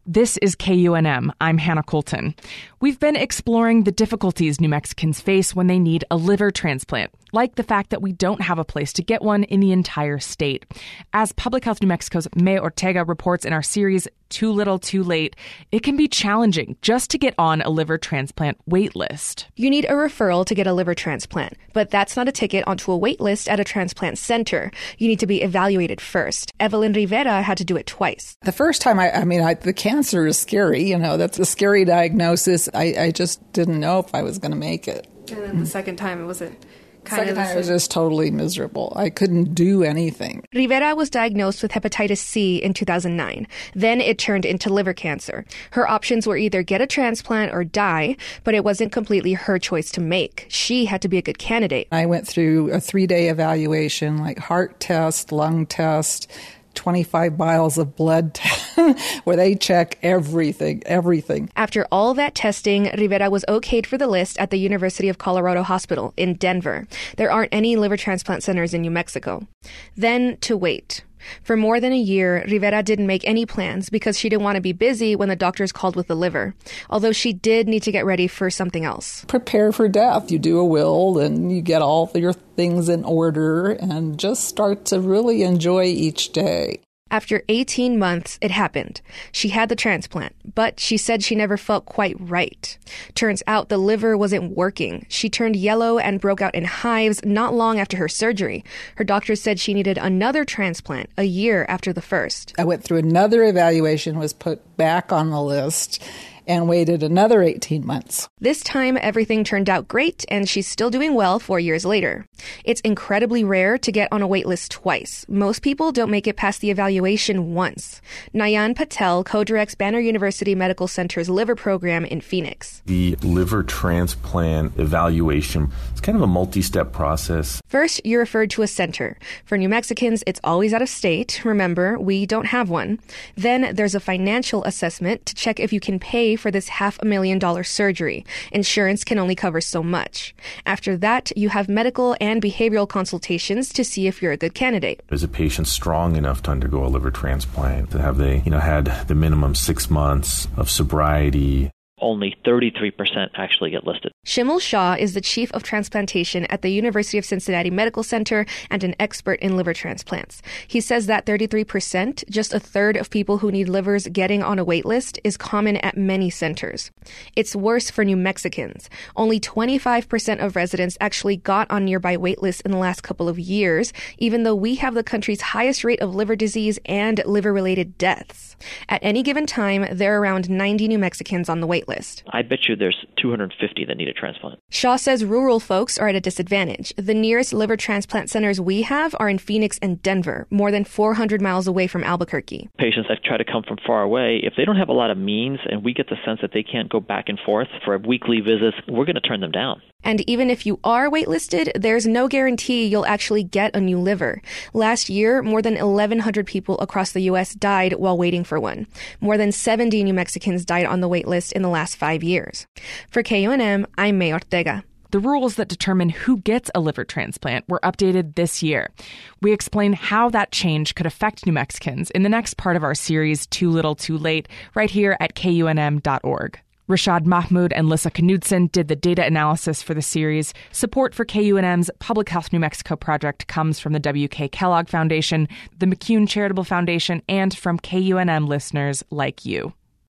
This is KUNM. I'm Hannah Colton. We've been exploring the difficulties New Mexicans face when they need a liver transplant, like the fact that we don't have a place to get one in the entire state. As Public Health New Mexico's May Ortega reports in our series, Too Little, Too Late, it can be challenging just to get on a liver transplant wait list. You need a referral to get a liver transplant, but that's not a ticket onto a wait list at a transplant center. You need to be evaluated first. Evelyn Rivera had to do it twice. The first time, the cancer is scary. That's a scary diagnosis. I just didn't know if I was going to make it. And then the second time, it was it was just totally miserable. I couldn't do anything. Rivera was diagnosed with hepatitis C in 2009. Then it turned into liver cancer. Her options were either get a transplant or die, but it wasn't completely her choice to make. She had to be a good candidate. I went through a 3-day evaluation, like heart test, lung test, 25 vials of blood where they check everything. After all that testing, Rivera was okayed for the list at the University of Colorado Hospital in Denver. There aren't any liver transplant centers in New Mexico. Then to wait. For more than a year, Rivera didn't make any plans because she didn't want to be busy when the doctors called with the liver, although she did need to get ready for something else. Prepare for death. You do a will and you get all your things in order and just start to really enjoy each day. After 18 months, it happened. She had the transplant, but she said she never felt quite right. Turns out the liver wasn't working. She turned yellow and broke out in hives not long after her surgery. Her doctor said she needed another transplant a year after the first. I went through another evaluation, was put back on the list, and waited another 18 months. This time, everything turned out great, and she's still doing well 4 years later. It's incredibly rare to get on a wait list twice. Most people don't make it past the evaluation once. Nayan Patel co-directs Banner University Medical Center's liver program in Phoenix. The liver transplant evaluation is kind of a multi-step process. First, you're referred to a center. For New Mexicans, it's always out of state. Remember, we don't have one. Then there's a financial assessment to check if you can pay for this $500,000 surgery. Insurance can only cover so much. After that, you have medical and behavioral consultations to see if you're a good candidate. Is a patient strong enough to undergo a liver transplant? Have they, had the minimum 6 months of sobriety? Only 33% actually get listed. Shimul Shah is the chief of transplantation at the University of Cincinnati Medical Center and an expert in liver transplants. He says that 33%, just a third of people who need livers getting on a wait list, is common at many centers. It's worse for New Mexicans. Only 25% of residents actually got on nearby wait lists in the last couple of years, even though we have the country's highest rate of liver disease and liver-related deaths. At any given time, there are around 90 New Mexicans on the wait list. I bet you there's 250 that need a transplant. Shaw says rural folks are at a disadvantage. The nearest liver transplant centers we have are in Phoenix and Denver, more than 400 miles away from Albuquerque. Patients that try to come from far away, if they don't have a lot of means and we get the sense that they can't go back and forth for weekly visits, we're going to turn them down. And even if you are waitlisted, there's no guarantee you'll actually get a new liver. Last year, more than 1,100 people across the U.S. died while waiting for one. More than 70 New Mexicans died on the wait list in the last 5 years. For KUNM, I'm May Ortega. The rules that determine who gets a liver transplant were updated this year. We explain how that change could affect New Mexicans in the next part of our series, Too Little, Too Late, right here at KUNM.org. Rashad Mahmoud and Lissa Knudsen did the data analysis for the series. Support for KUNM's Public Health New Mexico project comes from the W.K. Kellogg Foundation, the McCune Charitable Foundation, and from KUNM listeners like you.